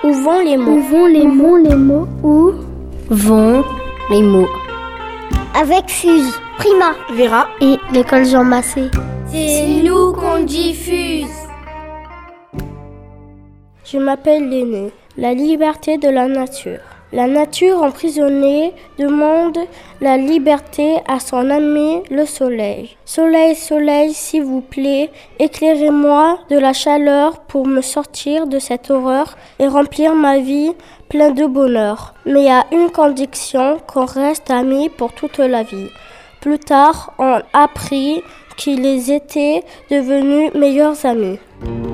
Où vont les mots? Où vont les mots? Où vont les mots? Avec Fuse, Prima, Vera et l'école Jean Massé. C'est nous qu'on diffuse. Je m'appelle Léné. La liberté de la nature. La nature emprisonnée demande la liberté à son ami le soleil. Soleil, soleil, s'il vous plaît, éclairez-moi de la chaleur pour me sortir de cette horreur et remplir ma vie pleine de bonheur. Mais à une condition, qu'on reste amis pour toute la vie. Plus tard, on apprit qu'ils étaient devenus meilleurs amis.